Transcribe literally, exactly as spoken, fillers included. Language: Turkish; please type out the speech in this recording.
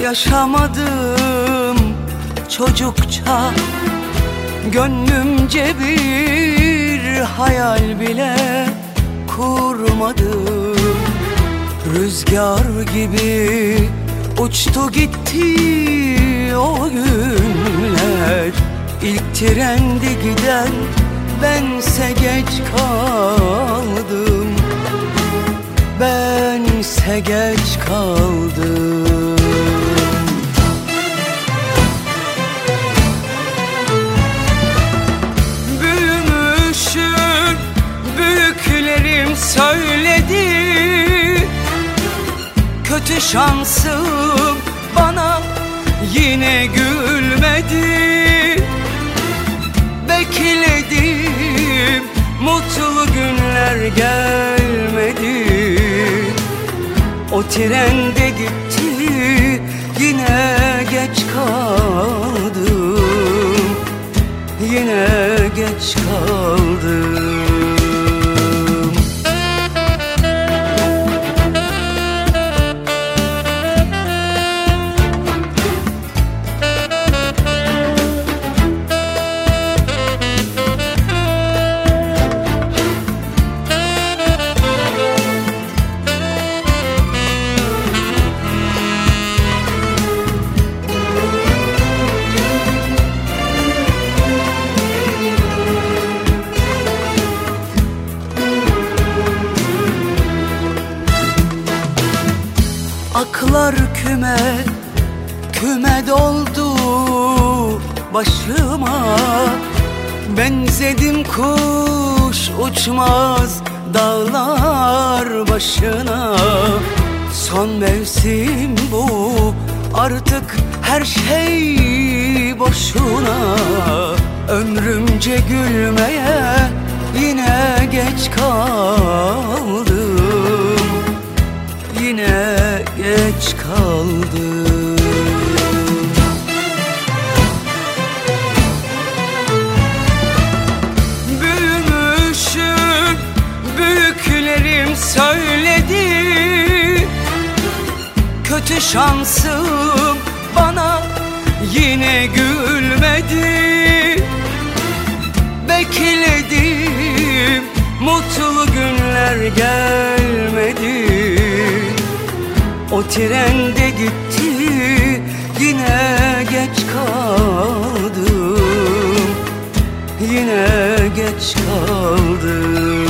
yaşamadım çocukça, gönlümce bir hayal bile kurmadım. Rüzgar gibi uçtu gitti o günler. İlk trendi giden bense geç kaldım, bense geç kaldım. Büyümüşüm, büyüklerim söyledi, kötü şansım bana yine gülmedi. Bekledim, mutlu günler gelmedi. O tren de gitti, yine geç kaldım, yine geç kaldım. Aklar küme, küme doldu başıma. Benzedim kuş uçmaz dağlar başına. Son mevsim bu, artık her şey boşuna. Ömrümce gülmeye yine geç kaldım, yine geç kaldım. Büyümüşüm, büyüklerim söyledi, kötü şansım bana yine gülmedi. Bekledim, mutlu günler gelmedi. O tren de gitti, yine geç kaldım, yine geç kaldım.